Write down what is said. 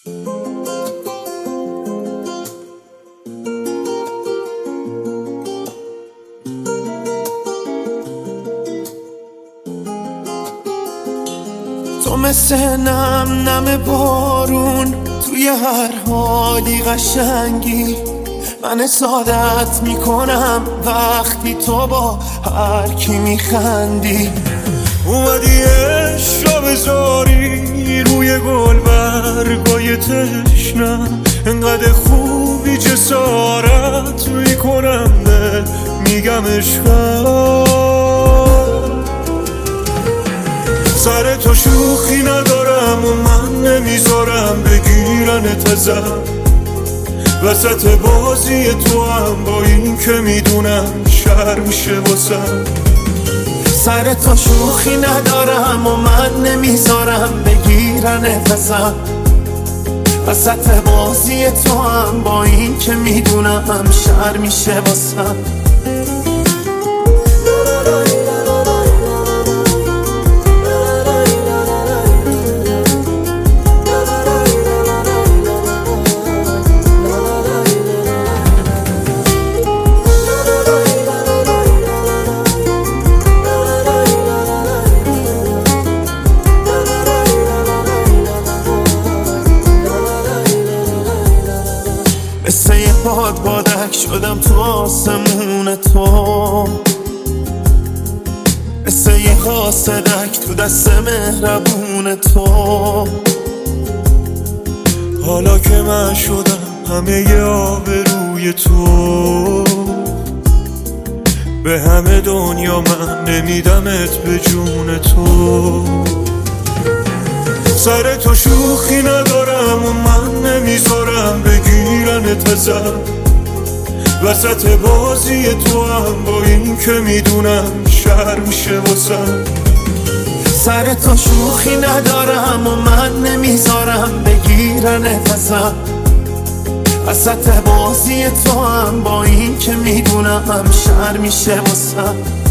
تو مثل نم بارون توی هر حالی قشنگی، من حسادت میکنم وقتی تو با هر کی میخندی. اومدی عشق رو بذاری روی گل برگای تشنم، انقدر خوبی جسارت میکنم میگم عشقم. سر تو شوخی ندارم و من نمیذارم بگیرنت ازم، وسط بازی تو هم با این که میدونم شر میشه واسم. سر تو شوخی ندارم و من نمیذارم بگیرنت ازم، وسط بازی تو هم با این که میدونم شر میشه واسم. مثل یه بادک شدم تو آسمون تو، مثل یه حاسدک تو دست مهربون تو. حالا که من شدم همه ی آبروی تو، به همه دنیا من نمیدمت به جون تو. سر تو شوخی ندارم و من نمیذارم بگیرنت ازم، وسط بازی تو هم با این که میدونم شر میشه واسم. سر تو شوخی ندارم و من نمیذارم بگیرنت ازم، وسط بازی تو هم با این که میدونم شر میشه واسم.